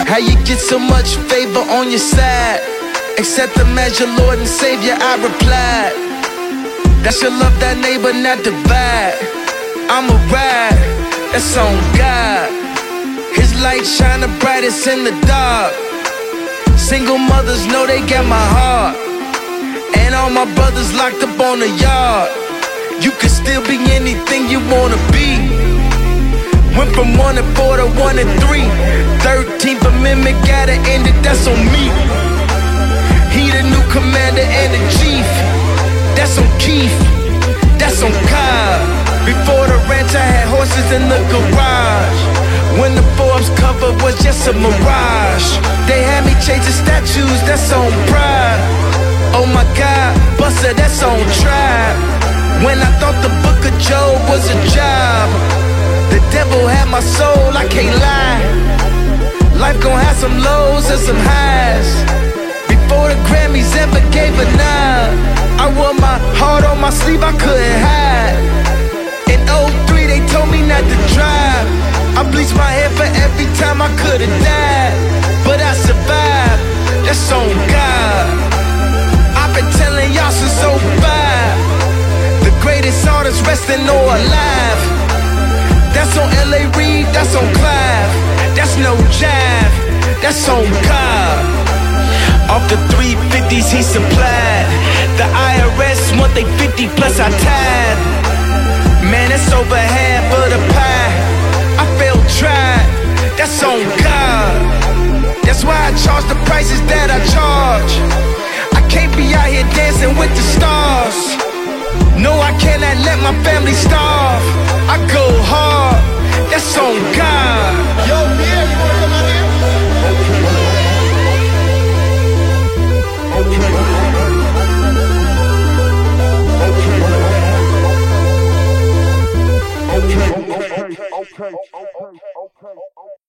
How you get so much favor on your side? Accept Him as your Lord and Savior, I replied. That should love that neighbor, not divide. I'ma ride, that's on God. His light shine the brightest in the dark. Single mothers know they got my heart. And all my brothers locked up on the yard. You can still be anything you wanna be. Went from 1 and 4 to 1 and 3. 13th Amendment, gotta end it, that's on me. He the new commander and the chief. That's on Keith, that's on Cobb. Before the ranch I had horses in the garage. When the Forbes cover was just a mirage. They had me chasing statues, that's on Pride. Oh my God, Buster, that's on Tribe. When I thought the book of Job was a job, the devil had my soul, I can't lie. Life gon' have some lows and some highs. Before the Grammys ever gave a nod, I wore my heart on my sleeve, I couldn't hide. In '03 they told me not to drive. I bleached my hair for every time I could've died. But I survived, that's on God. I've been telling y'all since '05. The greatest artist resting or alive. That's on L.A. Reid, that's on Clive. That's no jive, that's on God. Off the 350s he supplied. The IRS want they 50 plus I tied. Man, it's over half of the pie. I felt tried, that's on God. That's why I charge the prices that I charge. I can't be out here dancing with the stars. No, I cannot let my family starve. I go hard, that's on God. Yo, yeah, you wanna come out here? Okay.